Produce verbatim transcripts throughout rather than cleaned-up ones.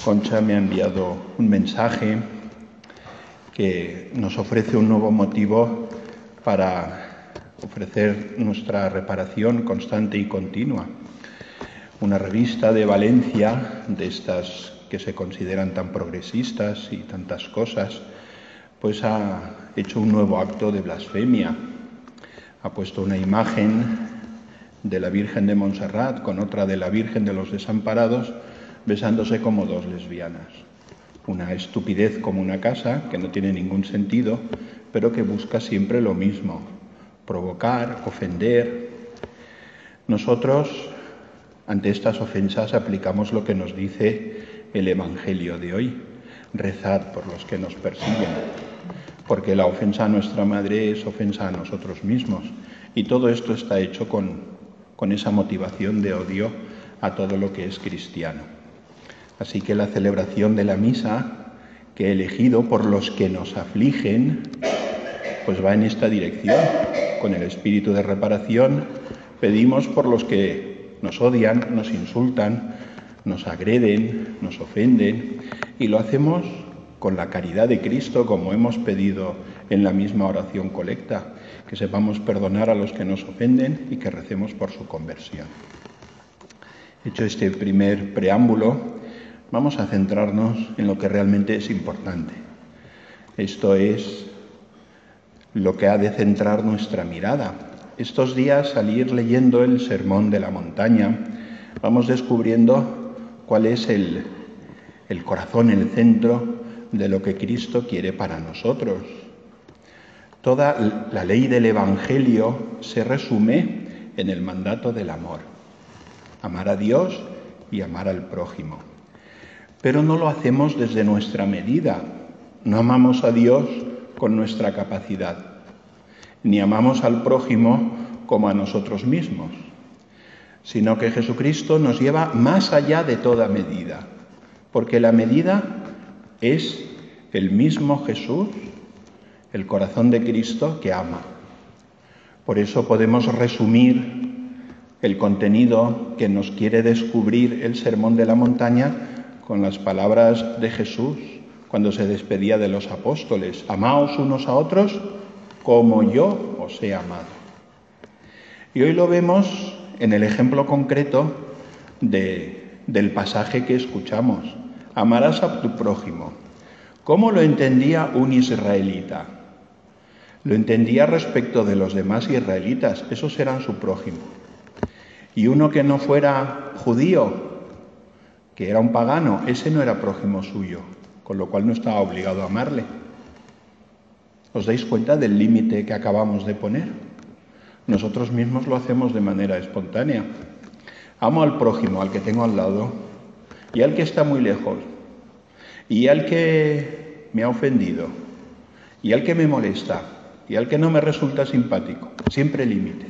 Concha me ha enviado un mensaje que nos ofrece un nuevo motivo para ofrecer nuestra reparación constante y continua. Una revista de Valencia, de estas que se consideran tan progresistas y tantas cosas, pues ha hecho un nuevo acto de blasfemia. Ha puesto una imagen de la Virgen de Montserrat con otra de la Virgen de los Desamparados, besándose como dos lesbianas. Una estupidez como una casa, que no tiene ningún sentido, pero que busca siempre lo mismo: provocar, ofender. Nosotros, ante estas ofensas, aplicamos lo que nos dice el Evangelio de hoy: rezad por los que nos persiguen, porque la ofensa a nuestra madre es ofensa a nosotros mismos, y todo esto está hecho con, con esa motivación de odio a todo lo que es cristiano. Así que la celebración de la misa que he elegido, por los que nos afligen, pues va en esta dirección. Con el espíritu de reparación pedimos por los que nos odian, nos insultan, nos agreden, nos ofenden, y lo hacemos con la caridad de Cristo, como hemos pedido en la misma oración colecta, que sepamos perdonar a los que nos ofenden y que recemos por su conversión. Hecho este primer preámbulo, vamos a centrarnos en lo que realmente es importante. Esto es lo que ha de centrar nuestra mirada. Estos días, al ir leyendo el Sermón de la Montaña, vamos descubriendo cuál es el, el corazón, el centro de lo que Cristo quiere para nosotros. Toda la ley del Evangelio se resume en el mandato del amor. Amar a Dios y amar al prójimo. Pero no lo hacemos desde nuestra medida. No amamos a Dios con nuestra capacidad, ni amamos al prójimo como a nosotros mismos, sino que Jesucristo nos lleva más allá de toda medida, porque la medida es el mismo Jesús, el corazón de Cristo que ama. Por eso podemos resumir el contenido que nos quiere descubrir el Sermón de la Montaña con las palabras de Jesús cuando se despedía de los apóstoles: amaos unos a otros como yo os he amado. Y hoy lo vemos en el ejemplo concreto de, del pasaje que escuchamos: amarás a tu prójimo. ¿Cómo lo entendía un israelita? Lo entendía respecto de los demás israelitas, esos eran su prójimo. Y uno que no fuera judío, que era un pagano, ese no era prójimo suyo, con lo cual no estaba obligado a amarle. ¿Os dais cuenta del límite que acabamos de poner? Nosotros mismos lo hacemos de manera espontánea. Amo al prójimo, al que tengo al lado, y al que está muy lejos, y al que me ha ofendido, y al que me molesta, y al que no me resulta simpático. Siempre límites.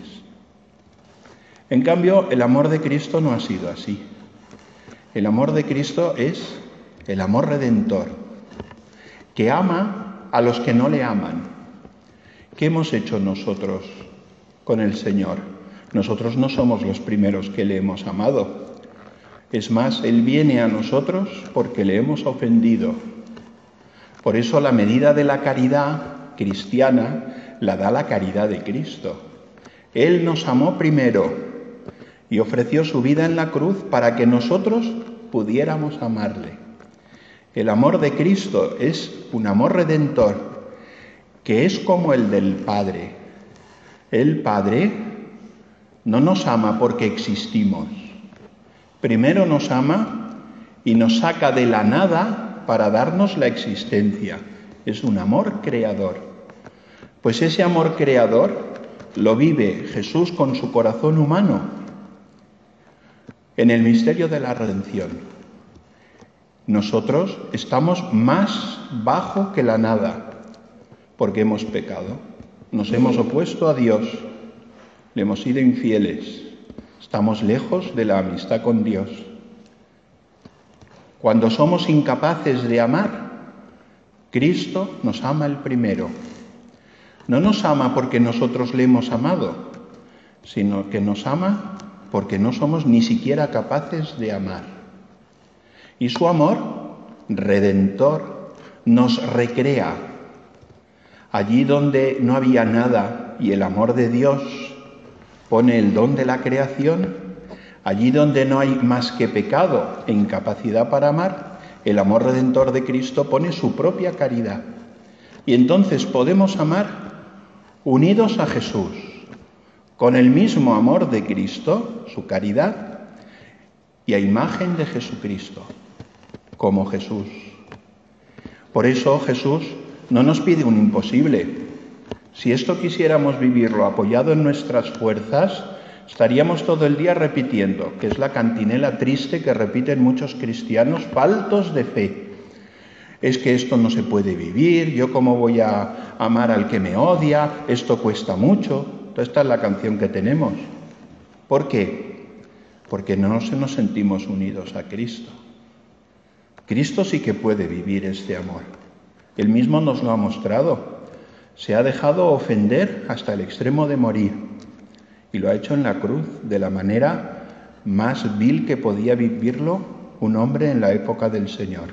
En cambio, el amor de Cristo no ha sido así. El amor de Cristo es el amor redentor, que ama a los que no le aman. ¿Qué hemos hecho nosotros con el Señor? Nosotros no somos los primeros que le hemos amado. Es más, Él viene a nosotros porque le hemos ofendido. Por eso la medida de la caridad cristiana la da la caridad de Cristo. Él nos amó primero y ofreció su vida en la cruz para que nosotros pudiéramos amarle. El amor de Cristo es un amor redentor, que es como el del Padre. El Padre no nos ama porque existimos. Primero nos ama y nos saca de la nada para darnos la existencia. Es un amor creador. Pues ese amor creador lo vive Jesús con su corazón humano en el misterio de la redención. Nosotros estamos más bajo que la nada porque hemos pecado. Nos hemos opuesto a Dios, le hemos sido infieles, estamos lejos de la amistad con Dios. Cuando somos incapaces de amar, Cristo nos ama el primero. No nos ama porque nosotros le hemos amado, sino que nos ama porque no somos ni siquiera capaces de amar. Y su amor redentor, nos recrea. Allí donde no había nada y el amor de Dios pone el don de la creación, allí donde no hay más que pecado e incapacidad para amar, el amor redentor de Cristo pone su propia caridad. Y entonces podemos amar unidos a Jesús, con el mismo amor de Cristo, su caridad, y a imagen de Jesucristo, como Jesús. Por eso Jesús no nos pide un imposible. Si esto quisiéramos vivirlo apoyado en nuestras fuerzas, estaríamos todo el día repitiendo, que es la cantinela triste que repiten muchos cristianos faltos de fe. Es que esto no se puede vivir, yo cómo voy a amar al que me odia, esto cuesta mucho. Esta es la canción que tenemos. ¿Por qué? Porque no nos sentimos unidos a Cristo. Cristo sí que puede vivir este amor. Él mismo nos lo ha mostrado. Se ha dejado ofender hasta el extremo de morir. Y lo ha hecho en la cruz, de la manera más vil que podía vivirlo un hombre en la época del Señor.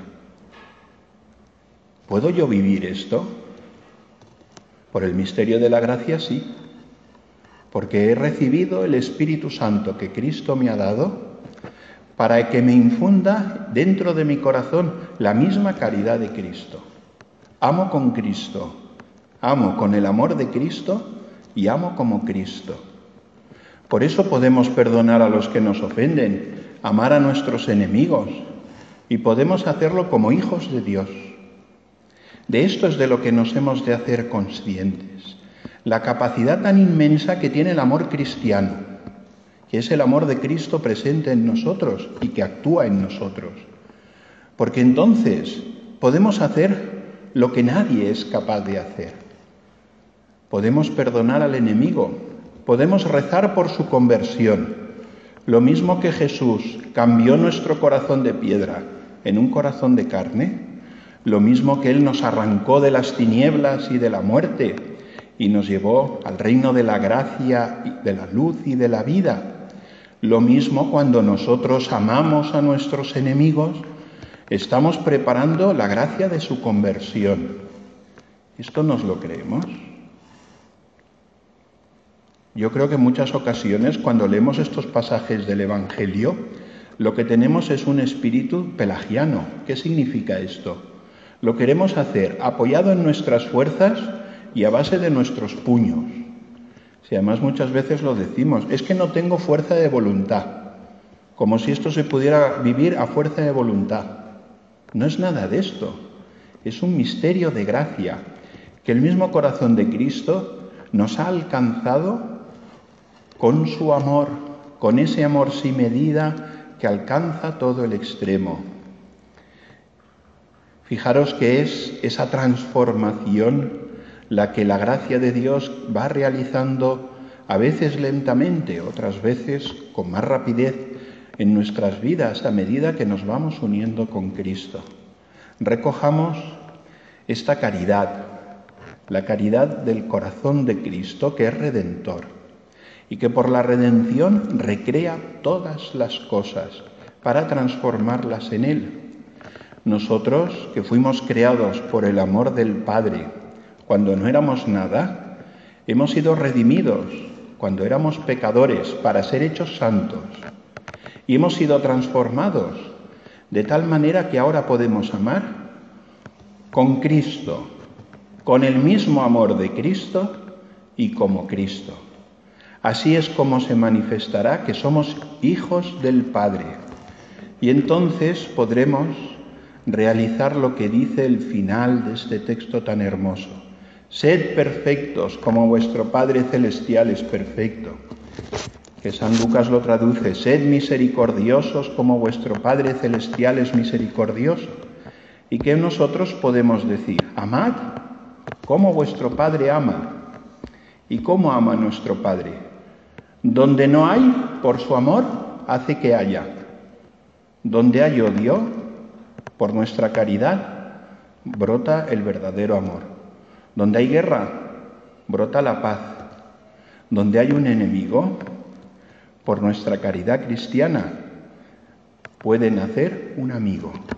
¿Puedo yo vivir esto? Por el misterio de la gracia, sí. Porque he recibido el Espíritu Santo que Cristo me ha dado para que me infunda dentro de mi corazón la misma caridad de Cristo. Amo con Cristo, amo con el amor de Cristo y amo como Cristo. Por eso podemos perdonar a los que nos ofenden, amar a nuestros enemigos y podemos hacerlo como hijos de Dios. De esto es de lo que nos hemos de hacer conscientes. La capacidad tan inmensa que tiene el amor cristiano, que es el amor de Cristo presente en nosotros y que actúa en nosotros. Porque entonces podemos hacer lo que nadie es capaz de hacer. Podemos perdonar al enemigo, podemos rezar por su conversión. Lo mismo que Jesús cambió nuestro corazón de piedra en un corazón de carne, lo mismo que Él nos arrancó de las tinieblas y de la muerte y nos llevó al reino de la gracia, de la luz y de la vida. Lo mismo cuando nosotros amamos a nuestros enemigos, estamos preparando la gracia de su conversión. ¿Esto nos lo creemos? Yo creo que en muchas ocasiones cuando leemos estos pasajes del Evangelio, lo que tenemos es un espíritu pelagiano. ¿Qué significa esto? Lo queremos hacer apoyado en nuestras fuerzas y a base de nuestros puños. Si además muchas veces lo decimos, es que no tengo fuerza de voluntad, como si esto se pudiera vivir a fuerza de voluntad. No es nada de esto, es un misterio de gracia, que el mismo corazón de Cristo nos ha alcanzado con su amor, con ese amor sin medida que alcanza todo el extremo. Fijaros que es esa transformación la que la gracia de Dios va realizando, a veces lentamente, otras veces con más rapidez, en nuestras vidas a medida que nos vamos uniendo con Cristo. Recojamos esta caridad, la caridad del corazón de Cristo, que es redentor, y que por la redención recrea todas las cosas para transformarlas en Él. Nosotros, que fuimos creados por el amor del Padre, cuando no éramos nada, hemos sido redimidos cuando éramos pecadores para ser hechos santos. Y hemos sido transformados de tal manera que ahora podemos amar con Cristo, con el mismo amor de Cristo y como Cristo. Así es como se manifestará que somos hijos del Padre. Y entonces podremos realizar lo que dice el final de este texto tan hermoso. Sed perfectos como vuestro Padre Celestial es perfecto. Que San Lucas lo traduce, sed misericordiosos como vuestro Padre Celestial es misericordioso. Y que nosotros podemos decir, amad como vuestro Padre ama. ¿Y cómo ama nuestro Padre? Donde no hay, por su amor, hace que haya. Donde hay odio, por nuestra caridad, brota el verdadero amor. Donde hay guerra, brota la paz. Donde hay un enemigo, por nuestra caridad cristiana, puede nacer un amigo.